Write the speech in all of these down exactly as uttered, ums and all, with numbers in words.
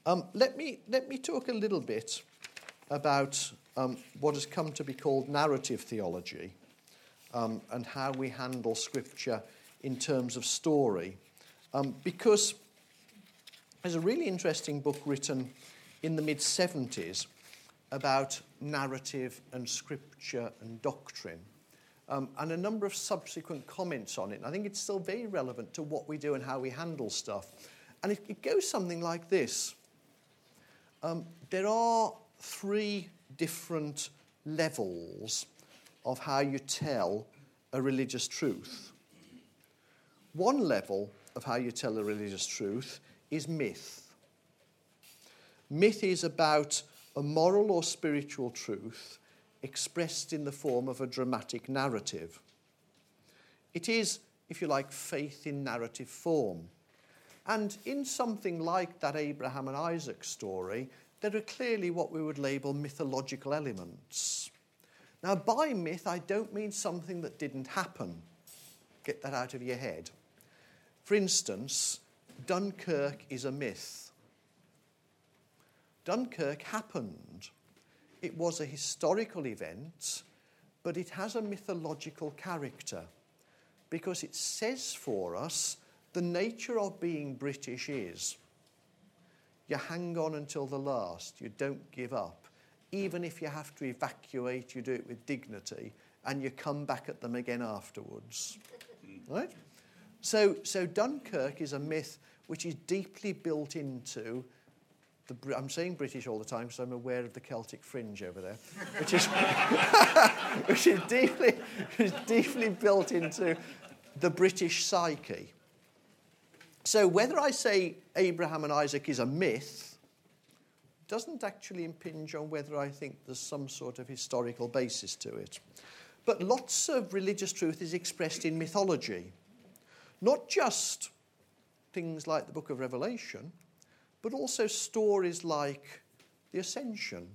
Um, let me let me talk a little bit about um, what has come to be called narrative theology, um, and how we handle Scripture in terms of story. Um, because there's a really interesting book written in the mid-seventies about narrative and Scripture and doctrine, um, and a number of subsequent comments on it. And I think it's still very relevant to what we do and how we handle stuff. And it, it goes something like this. Um, there are three different levels of how you tell a religious truth. One level of how you tell a religious truth is myth. Myth is about a moral or spiritual truth expressed in the form of a dramatic narrative. It is, if you like, faith in narrative form. And in something like that Abraham and Isaac story, there are clearly what we would label mythological elements. Now, by myth, I don't mean something that didn't happen. Get that out of your head. For instance, Dunkirk is a myth. Dunkirk happened. It was a historical event, but it has a mythological character because it says for us the nature of being British is you hang on until the last, you don't give up. Even if you have to evacuate, you do it with dignity, and you come back at them again afterwards. Right? So, so Dunkirk is a myth which is deeply built into the... I'm saying British all the time because I'm aware of the Celtic fringe over there, which is which is deeply, is deeply built into the British psyche. So whether I say Abraham and Isaac is a myth doesn't actually impinge on whether I think there's some sort of historical basis to it. But lots of religious truth is expressed in mythology. Not just things like the Book of Revelation, but also stories like the Ascension,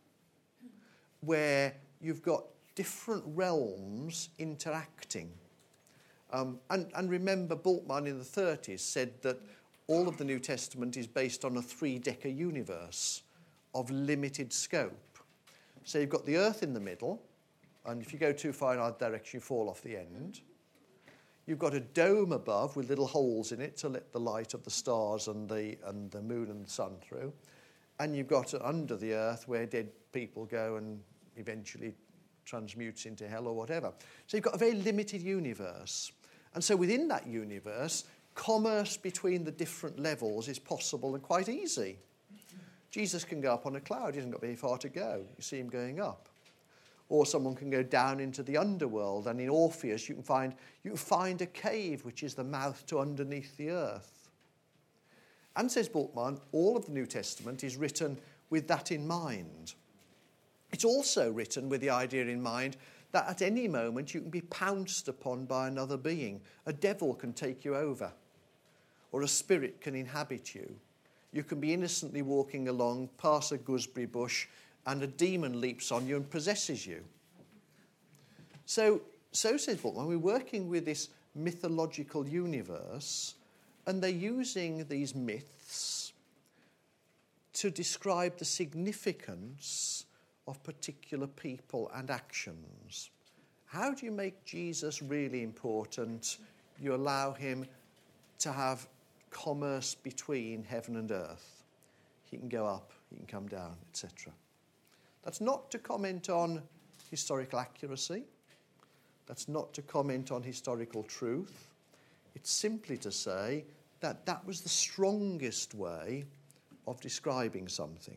where you've got different realms interacting. Um, and, and remember, Bultmann in the thirties said that all of the New Testament is based on a three-decker universe of limited scope. So you've got the earth in the middle, and if you go too far in either direction, you fall off the end. You've got a dome above with little holes in it to let the light of the stars and the, and the moon and the sun through. And you've got under the earth where dead people go and eventually transmutes into hell or whatever. So you've got a very limited universe. And so within that universe, commerce between the different levels is possible and quite easy. Jesus can go up on a cloud. He hasn't got very far to go. You see him going up. Or someone can go down into the underworld, and in Orpheus you can find you can find a cave which is the mouth to underneath the earth. And says Bultmann, all of the New Testament is written with that in mind. It's also written with the idea in mind that at any moment you can be pounced upon by another being. A devil can take you over, or a spirit can inhabit you. You can be innocently walking along, pass a gooseberry bush, and a demon leaps on you and possesses you. So, so says Bultmann, we're working with this mythological universe, and they're using these myths to describe the significance of particular people and actions. How do you make Jesus really important? You allow him to have commerce between heaven and earth. He can go up, he can come down, et cetera. That's not to comment on historical accuracy. That's not to comment on historical truth. It's simply to say that that was the strongest way of describing something.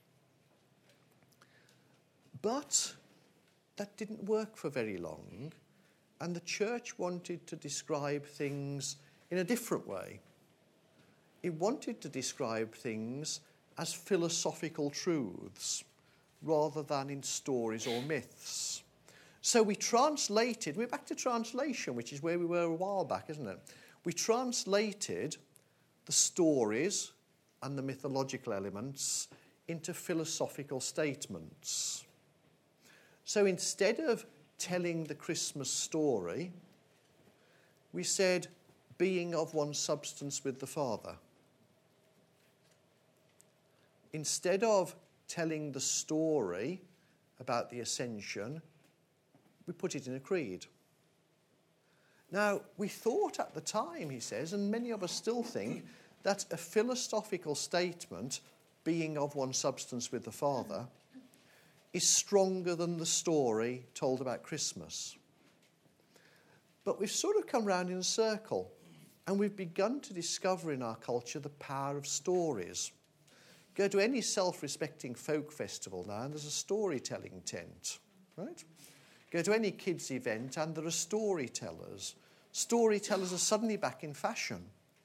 But that didn't work for very long, and the church wanted to describe things in a different way. It wanted to describe things as philosophical truths rather than in stories or myths. So we translated, we're back to translation, which is where we were a while back, isn't it? We translated the stories and the mythological elements into philosophical statements. So instead of telling the Christmas story, we said, being of one substance with the Father. instead of telling the story about the ascension, we put it in a creed. Now, we thought at the time, he says, and many of us still think, that a philosophical statement, being of one substance with the Father, is stronger than the story told about Christmas. But we've sort of come round in a circle, and we've begun to discover in our culture the power of stories. Go to any self-respecting folk festival now, and there's a storytelling tent, right? Go to any kids' event, and there are storytellers. Storytellers are suddenly back in fashion.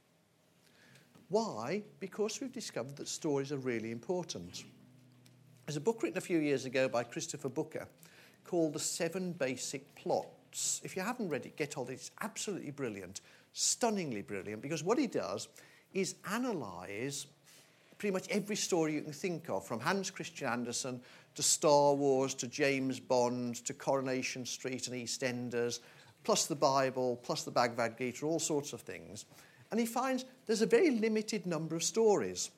Why? Because we've discovered that stories are really important. There's a book written a few years ago by Christopher Booker called The Seven Basic Plots. If you haven't read it, get hold of it. It's absolutely brilliant, stunningly brilliant, because what he does is analyse pretty much every story you can think of, from Hans Christian Andersen to Star Wars to James Bond to Coronation Street and EastEnders, plus the Bible, plus the Bhagavad Gita, all sorts of things. And he finds there's a very limited number of stories,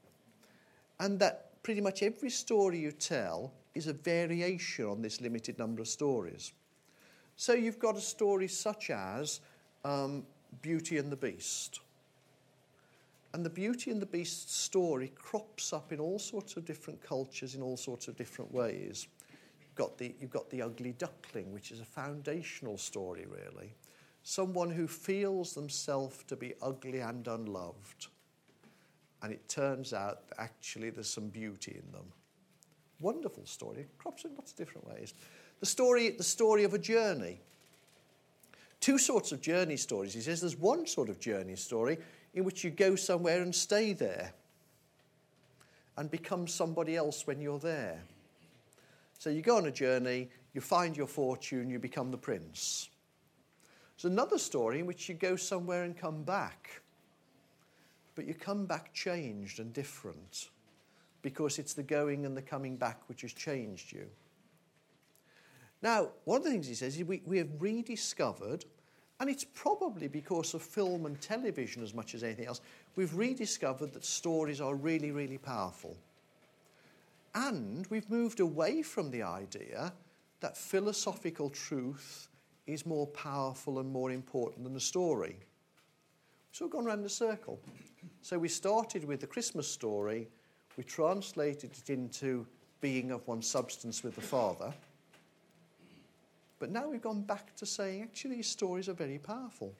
and that pretty much every story you tell is a variation on this limited number of stories. So you've got a story such as um, Beauty and the Beast. And the Beauty and the Beast story crops up in all sorts of different cultures in all sorts of different ways. You've got the, you've got the Ugly Duckling, which is a foundational story, really. Someone who feels themselves to be ugly and unloved. And it turns out that actually there's some beauty in them. Wonderful story. It crops in lots of different ways. The story, the story of a journey. Two sorts of journey stories. He says there's one sort of journey story in which you go somewhere and stay there and become somebody else when you're there. So you go on a journey, you find your fortune, you become the prince. There's another story in which you go somewhere and come back. But you come back changed and different because it's the going and the coming back which has changed you. Now, one of the things he says is we, we have rediscovered, and it's probably because of film and television as much as anything else, we've rediscovered that stories are really, really powerful. And we've moved away from the idea that philosophical truth is more powerful and more important than a story. So we've gone round the circle. So we started with the Christmas story, we translated it into being of one substance with the Father, but now we've gone back to saying, actually, these stories are very powerful.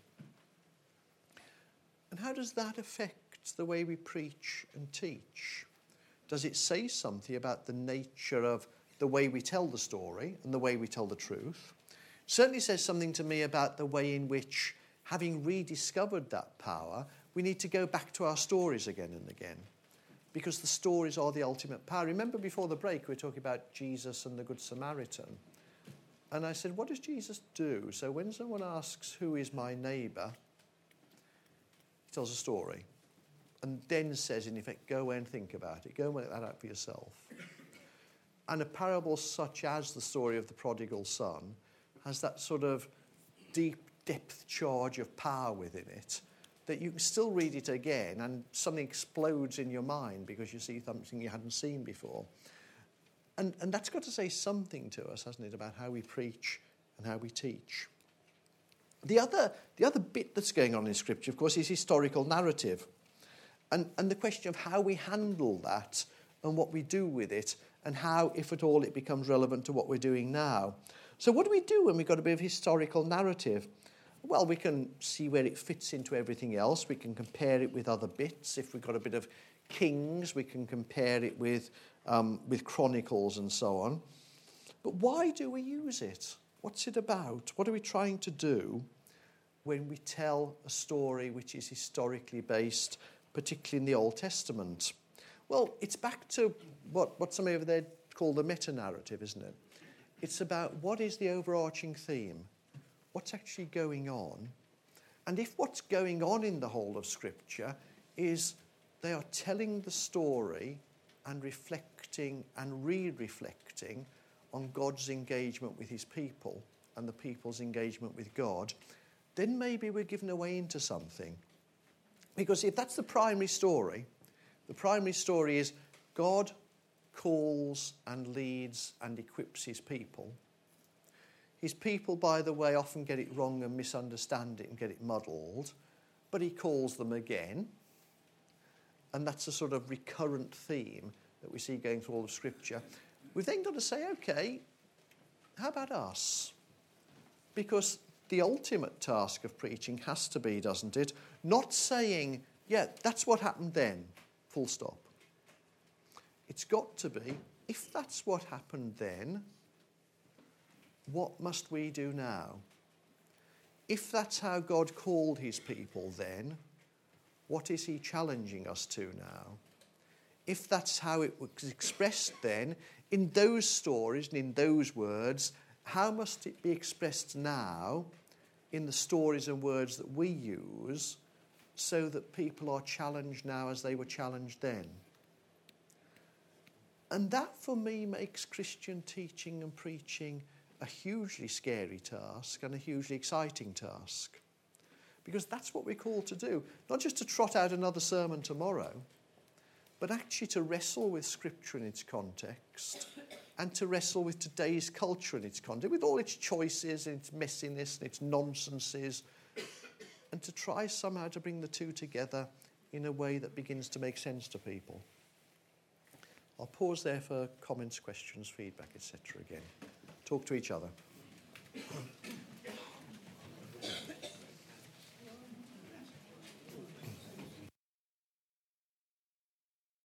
And how does that affect the way we preach and teach? Does it say something about the nature of the way we tell the story and the way we tell the truth? It certainly says something to me about the way in which, having rediscovered that power, we need to go back to our stories again and again, because the stories are the ultimate power. Remember before the break we were talking about Jesus and the Good Samaritan. And I said, what does Jesus do? So when someone asks, who is my neighbour, he tells a story. And then says, in effect, go away and think about it. Go and work that out for yourself. And a parable such as the story of the prodigal son has that sort of deep depth charge of power within it that you can still read it again and something explodes in your mind because you see something you hadn't seen before. And, and that's got to say something to us, hasn't it, about how we preach and how we teach. The other, the other bit that's going on in Scripture, of course, is historical narrative. And, and the question of how we handle that and what we do with it and how, if at all, it becomes relevant to what we're doing now. So what do we do when we've got a bit of historical narrative? Well, we can see where it fits into everything else. We can compare it with other bits. If we've got a bit of Kings, we can compare it with, um, with Chronicles and so on. But why do we use it? What's it about? What are we trying to do when we tell a story which is historically based, particularly in the Old Testament? Well, it's back to what, what some over there call the meta-narrative, isn't it? It's about what is the overarching theme, what's actually going on, and if what's going on in the whole of Scripture is they are telling the story and reflecting and re-reflecting on God's engagement with his people and the people's engagement with God, then maybe we're given away into something. Because if that's the primary story, the primary story is God calls and leads and equips his people. His people, by the way, often get it wrong and misunderstand it and get it muddled, but he calls them again. And that's a sort of recurrent theme that we see going through all of Scripture. We've then got to say, OK, how about us? Because the ultimate task of preaching has to be, doesn't it, not saying, yeah, that's what happened then, full stop. It's got to be, if that's what happened then, what must we do now? If that's how God called his people then, what is he challenging us to now? If that's how it was expressed then, in those stories and in those words, how must it be expressed now in the stories and words that we use so that people are challenged now as they were challenged then? And that, for me, makes Christian teaching and preaching a hugely scary task and a hugely exciting task. Because that's what we're called to do. Not just to trot out another sermon tomorrow, but actually to wrestle with Scripture in its context and to wrestle with today's culture in its context, with all its choices and its messiness and its nonsenses, and to try somehow to bring the two together in a way that begins to make sense to people. I'll pause there for comments, questions, feedback, et cetera again. Talk to each other.